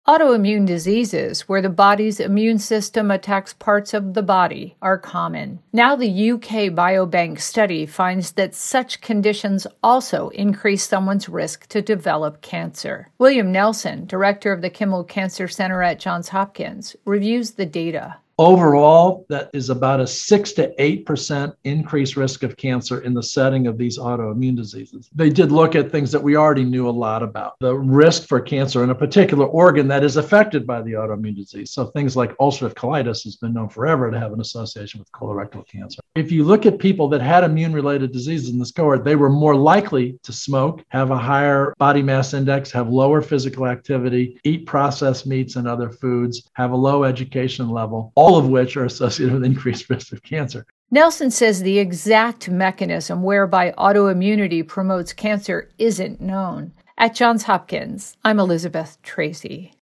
Autoimmune diseases, where the body's immune system attacks parts of the body, are common. Now the UK Biobank study finds that such conditions also increase someone's risk to develop cancer. William Nelson, director of the Kimmel Cancer Center at Johns Hopkins, reviews the data. Overall, that is about a 6 to 8% increased risk of cancer in the setting of these autoimmune diseases. They did look at things that we already knew a lot about. The risk for cancer in a particular organ that is affected by the autoimmune disease. So things like ulcerative colitis has been known forever to have an association with colorectal cancer. If you look at people that had immune-related diseases in this cohort, they were more likely to smoke, have a higher body mass index, have lower physical activity, eat processed meats and other foods, have a low education level, all of which are associated with increased risk of cancer. Nelson says the exact mechanism whereby autoimmunity promotes cancer isn't known. At Johns Hopkins, I'm Elizabeth Tracy.